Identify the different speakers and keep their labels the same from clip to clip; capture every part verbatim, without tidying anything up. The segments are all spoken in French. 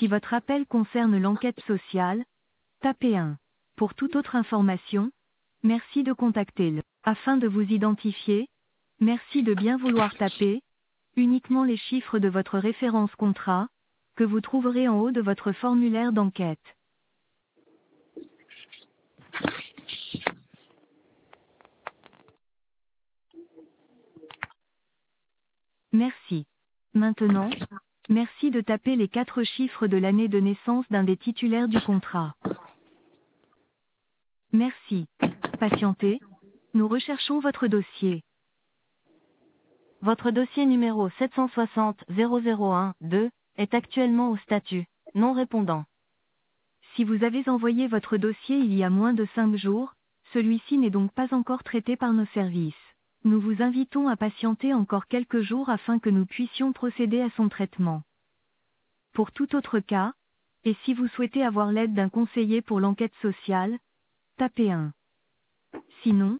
Speaker 1: Si votre appel concerne l'enquête sociale, tapez un. Pour toute autre information, merci de contacter le. Afin de vous identifier, merci de bien vouloir taper uniquement les chiffres de votre référence contrat, que vous trouverez en haut de votre formulaire d'enquête. Merci. Maintenant, merci de taper les quatre chiffres de l'année de naissance d'un des titulaires du contrat. Merci. Patientez. Nous recherchons votre dossier. Votre dossier numéro sept cent soixante zéro zéro un deux est actuellement au statut non répondant. Si vous avez envoyé votre dossier il y a moins de cinq jours, celui-ci n'est donc pas encore traité par nos services. Nous vous invitons à patienter encore quelques jours afin que nous puissions procéder à son traitement. Pour tout autre cas, et si vous souhaitez avoir l'aide d'un conseiller pour l'enquête sociale, tapez un. Sinon,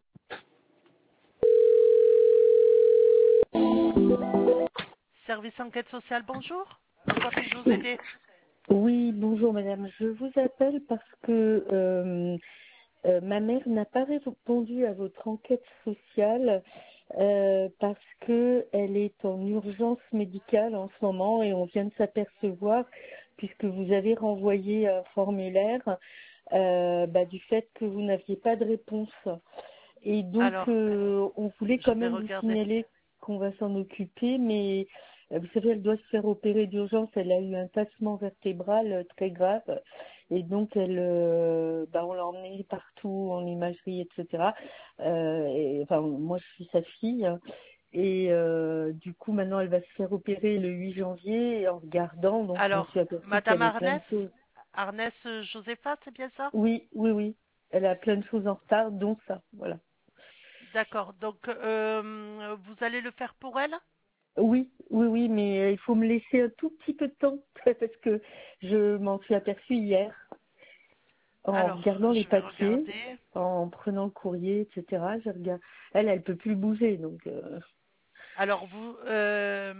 Speaker 2: Service enquête sociale, bonjour. En quoi puis-je vous aider?
Speaker 3: Oui, bonjour madame. Je vous appelle parce que euh, euh, ma mère n'a pas répondu à votre enquête sociale euh, parce que elle est en urgence médicale en ce moment et on vient de s'apercevoir, puisque vous avez renvoyé un formulaire, euh, bah, du fait que vous n'aviez pas de réponse. Et donc,
Speaker 2: Alors,
Speaker 3: euh, on voulait
Speaker 2: je
Speaker 3: quand
Speaker 2: vais
Speaker 3: même vous
Speaker 2: regarder.
Speaker 3: signaler qu'on va s'en occuper, mais euh, vous savez, elle doit se faire opérer d'urgence. Elle a eu un tassement vertébral euh, très grave, et donc elle, euh, bah, on l'a emmenée partout en imagerie, et cetera. Euh, et, enfin, moi, je suis sa fille, hein. Et euh, du coup, maintenant, elle va se faire opérer le huit janvier. Et en regardant, donc, je me
Speaker 2: Alors,
Speaker 3: suis aperçue qu'il y
Speaker 2: Madame
Speaker 3: avait plein de
Speaker 2: Arnès,
Speaker 3: choses.
Speaker 2: Arnès euh, Josépha, c'est bien ça?
Speaker 3: Oui, oui, oui. Elle a plein de choses en retard, dont ça. Voilà.
Speaker 2: D'accord. Donc, euh, vous allez le faire pour elle?
Speaker 3: Oui, oui, oui, mais euh, il faut me laisser un tout petit peu de temps parce que je m'en suis aperçue hier en
Speaker 2: Alors,
Speaker 3: regardant les
Speaker 2: je vais
Speaker 3: papiers,
Speaker 2: regarder.
Speaker 3: en prenant le courrier, et cetera. Je regarde. Elle, elle peut plus bouger, donc. Euh...
Speaker 2: Alors, vous, euh,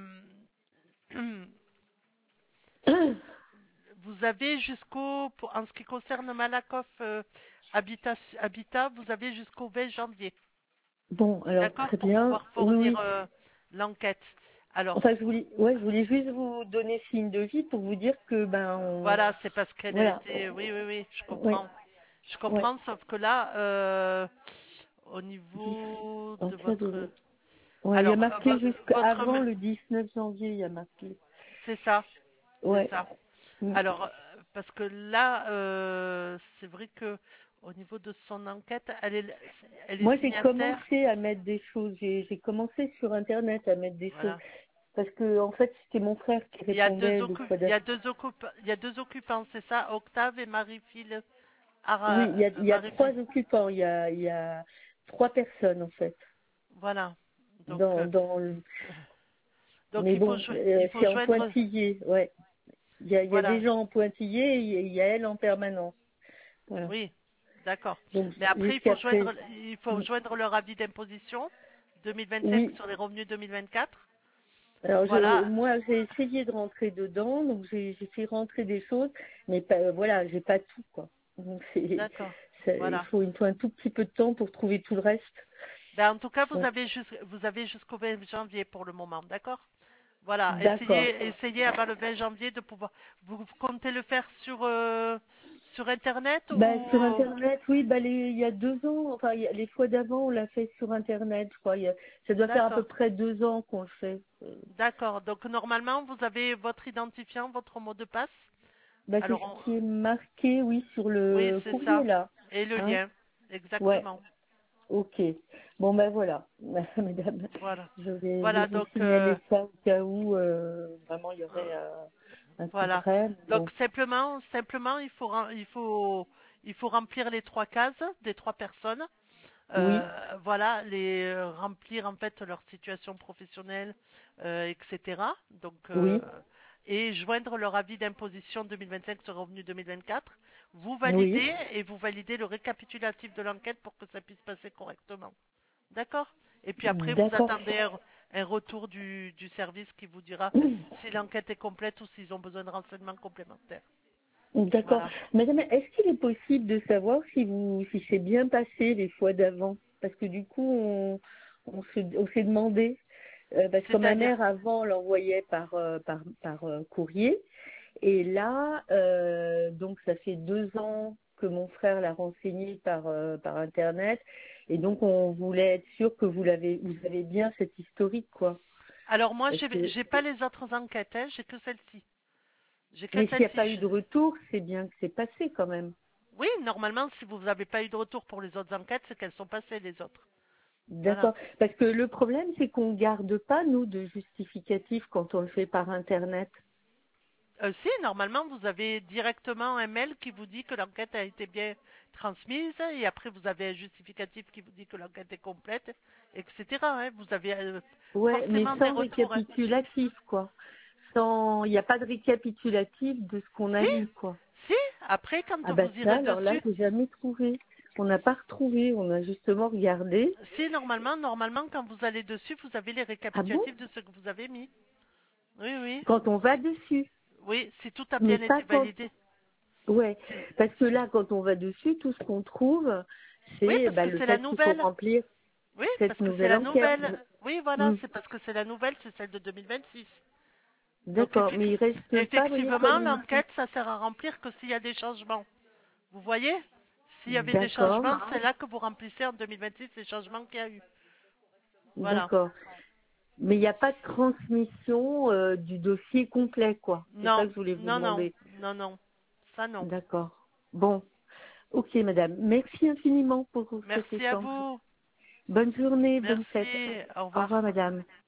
Speaker 2: vous avez jusqu'au, pour- en ce qui concerne Malakoff euh, Habitat, Habitat, vous avez jusqu'au vingt janvier.
Speaker 3: Bon, alors
Speaker 2: D'accord?
Speaker 3: très
Speaker 2: Pour
Speaker 3: bien.
Speaker 2: pouvoir
Speaker 3: Oui,
Speaker 2: fournir
Speaker 3: oui.
Speaker 2: euh, l'enquête. Alors,
Speaker 3: Enfin, je voulais, ouais, je voulais juste vous donner signe de vie pour vous dire que ben, on...
Speaker 2: voilà, c'est parce qu'elle a
Speaker 3: voilà.
Speaker 2: été. Oui, oui, oui, je
Speaker 3: Oui,
Speaker 2: comprends. Je
Speaker 3: ouais.
Speaker 2: comprends, sauf que là, euh, au
Speaker 3: dix
Speaker 2: niveau
Speaker 3: En
Speaker 2: de
Speaker 3: cas
Speaker 2: votre.
Speaker 3: de... Ouais, il y a
Speaker 2: Alors, euh,
Speaker 3: marqué
Speaker 2: vo- votre.
Speaker 3: jusqu'avant le dix-neuf janvier, il y a marqué.
Speaker 2: C'est ça, c'est
Speaker 3: Ouais.
Speaker 2: ça.
Speaker 3: Mm.
Speaker 2: Alors, euh, parce que là, euh, c'est vrai que au niveau de son enquête, elle est, elle est
Speaker 3: Moi, j'ai
Speaker 2: signataire.
Speaker 3: commencé à mettre des choses. J'ai j'ai commencé sur Internet à mettre des choses.
Speaker 2: Voilà.
Speaker 3: Parce que, en fait, c'était mon frère qui
Speaker 2: Il y a deux
Speaker 3: répondait deux
Speaker 2: occu-
Speaker 3: fois
Speaker 2: il y
Speaker 3: d'affilée.
Speaker 2: a deux occup- il y a deux occupants, c'est ça, Octave et Marie-Phile.
Speaker 3: Oui,
Speaker 2: Ara-
Speaker 3: il y a,
Speaker 2: euh,
Speaker 3: il y a trois
Speaker 2: Marie-Phile.
Speaker 3: occupants. Il y a, il y a trois personnes, en fait.
Speaker 2: Voilà. Donc,
Speaker 3: Dans,
Speaker 2: euh,
Speaker 3: dans le...
Speaker 2: donc
Speaker 3: Mais
Speaker 2: il faut,
Speaker 3: bon,
Speaker 2: jo-
Speaker 3: euh,
Speaker 2: il faut
Speaker 3: c'est en
Speaker 2: joindre.
Speaker 3: pointillé, ouais. Il y a, il y a
Speaker 2: Voilà.
Speaker 3: des gens en pointillé et il y a il y a elle en permanence. Voilà.
Speaker 2: Oui, d'accord.
Speaker 3: Donc,
Speaker 2: Mais après, il faut
Speaker 3: jusqu'après.
Speaker 2: joindre, il faut joindre leur avis d'imposition deux mille vingt-cinq
Speaker 3: Oui.
Speaker 2: sur les revenus deux mille vingt-quatre.
Speaker 3: Alors, je,
Speaker 2: Voilà,
Speaker 3: moi, j'ai essayé de rentrer dedans, donc j'ai j'ai fait rentrer des choses, mais pas, voilà, j'ai pas tout, quoi. Donc, c'est,
Speaker 2: d'accord.
Speaker 3: ça- il
Speaker 2: Voilà.
Speaker 3: faut, il faut un tout petit peu de temps pour trouver tout le reste.
Speaker 2: Ben, en tout cas, vous
Speaker 3: Ouais.
Speaker 2: avez jus- vous avez jusqu'au vingt janvier pour le moment, d'accord? Voilà.
Speaker 3: D'accord.
Speaker 2: Essayez, essayez avant le vingt janvier de pouvoir. Vous, vous comptez le faire sur euh, sur Internet
Speaker 3: Bah, sur
Speaker 2: ou?
Speaker 3: Internet, oui, bah, les, il y a deux ans, enfin, il y a- les fois d'avant, on l'a fait sur Internet, je crois. Il y a- ça doit faire à peu
Speaker 2: D'accord.
Speaker 3: près deux ans qu'on le fait. Euh,
Speaker 2: D'accord. Donc normalement, vous avez votre identifiant, votre mot de passe.
Speaker 3: Bah, c'est
Speaker 2: Alors,
Speaker 3: ce qui est
Speaker 2: on-
Speaker 3: marqué, oui, sur
Speaker 2: oui,
Speaker 3: le
Speaker 2: c'est
Speaker 3: courrier,
Speaker 2: ça.
Speaker 3: là.
Speaker 2: Et le
Speaker 3: Hein?
Speaker 2: lien.
Speaker 3: Ouais.
Speaker 2: Exactement.
Speaker 3: Ok. Bon, ben voilà, mesdames,
Speaker 2: Voilà.
Speaker 3: je vais, vais
Speaker 2: Voilà,
Speaker 3: vous
Speaker 2: donc euh,
Speaker 3: signaler ça au cas où euh, vraiment il y
Speaker 2: euh,
Speaker 3: aurait euh, un coup de
Speaker 2: voilà.
Speaker 3: rêve.
Speaker 2: Donc
Speaker 3: Bon,
Speaker 2: simplement, simplement, il faut rem- il faut il faut remplir les trois cases des trois personnes.
Speaker 3: oui,
Speaker 2: Euh, voilà, les euh, remplir en fait leur situation professionnelle, euh, et cetera. Donc euh,
Speaker 3: oui,
Speaker 2: et joindre leur avis d'imposition deux mille vingt-cinq sur revenu deux mille vingt-quatre. Vous
Speaker 3: oui,
Speaker 2: validez et vous validez le récapitulatif de l'enquête pour que ça puisse passer correctement. D'accord? Et puis après, vous
Speaker 3: d'accord.
Speaker 2: attendez un, un retour du, du service qui vous dira si l'enquête est complète ou s'ils ont besoin de renseignements complémentaires.
Speaker 3: D'accord.
Speaker 2: Voilà.
Speaker 3: Madame, est-ce qu'il est possible de savoir si vous si c'est bien passé les fois d'avant? Parce que du coup, on, on se on s'est demandé, euh, parce que ma
Speaker 2: C'est-à-dire,
Speaker 3: mère avant l'envoyait par euh, par par euh, courrier, et là, euh, donc ça fait deux ans que mon frère l'a renseigné par euh, par internet, et donc on voulait être sûr que vous l'avez vous avez bien cette historique, quoi.
Speaker 2: alors moi,
Speaker 3: Parce
Speaker 2: j'ai
Speaker 3: que
Speaker 2: j'ai pas les autres enquêtes, hein, j'ai que celle-ci. J'ai que
Speaker 3: mais s'il n'y a pas eu
Speaker 2: celle-ci.
Speaker 3: de retour, c'est bien que c'est passé quand même.
Speaker 2: Oui, normalement, si vous n'avez pas eu de retour pour les autres enquêtes, c'est qu'elles sont passées, les autres. Voilà.
Speaker 3: D'accord. Parce que le problème, c'est qu'on ne garde pas, nous, de justificatif quand on le fait par Internet.
Speaker 2: Euh, si, normalement, vous avez directement un mail qui vous dit que l'enquête a été bien transmise, et après, vous avez un justificatif qui vous dit que l'enquête est complète, et cetera hein. Vous avez euh,
Speaker 3: Ouais, mais
Speaker 2: forcément des
Speaker 3: sans
Speaker 2: retours. Hein.
Speaker 3: récapitulatif, quoi. Sans, il n'y a pas de récapitulatif de ce qu'on a
Speaker 2: Si,
Speaker 3: vu, quoi.
Speaker 2: si, après, quand
Speaker 3: Ah bah
Speaker 2: vous
Speaker 3: ça,
Speaker 2: irez
Speaker 3: alors là,
Speaker 2: dessus,
Speaker 3: j'ai jamais trouvé. On n'a pas retrouvé, on a justement regardé.
Speaker 2: si, normalement, normalement, quand vous allez dessus, vous avez les
Speaker 3: Ah bon?
Speaker 2: récapitulatifs de ce que vous avez mis. Oui, oui.
Speaker 3: Quand on va dessus,
Speaker 2: Oui, si tout a
Speaker 3: mais
Speaker 2: bien
Speaker 3: pas
Speaker 2: été
Speaker 3: quand.
Speaker 2: validé.
Speaker 3: Ouais,
Speaker 2: C'est-
Speaker 3: parce que
Speaker 2: c'est-
Speaker 3: là, quand on va dessus, tout ce qu'on trouve,
Speaker 2: Oui,
Speaker 3: c'est
Speaker 2: parce
Speaker 3: bah,
Speaker 2: que
Speaker 3: le
Speaker 2: c'est la
Speaker 3: fait qu'il faut
Speaker 2: nouvelle.
Speaker 3: remplir
Speaker 2: Oui,
Speaker 3: cette
Speaker 2: parce que c'est
Speaker 3: nouvelle
Speaker 2: la
Speaker 3: enquête.
Speaker 2: nouvelle. Oui, voilà,
Speaker 3: Hmm.
Speaker 2: c'est parce que c'est la nouvelle, c'est celle de deux mille vingt-six. Donc
Speaker 3: D'accord, mais
Speaker 2: effec-
Speaker 3: il reste pas, vous voyez,
Speaker 2: effectivement,
Speaker 3: comme ici.
Speaker 2: l'enquête, ça sert à remplir que s'il y a des changements. Vous voyez? S'il y avait des
Speaker 3: D'accord,
Speaker 2: changements, c'est là que vous remplissez en deux mille vingt-six les changements qu'il y a eu. Voilà.
Speaker 3: d'accord. Mais il n'y a pas de transmission euh, du dossier complet, quoi. C'est ça
Speaker 2: Non,
Speaker 3: que je voulais vous
Speaker 2: non, non,
Speaker 3: demander.
Speaker 2: non, non. Ça, non.
Speaker 3: D'accord. Bon, ok, madame. Merci infiniment pour cet
Speaker 2: Merci à
Speaker 3: échange.
Speaker 2: vous.
Speaker 3: Bonne journée, bonne fête.
Speaker 2: Merci. Au
Speaker 3: Au
Speaker 2: revoir.
Speaker 3: revoir, madame.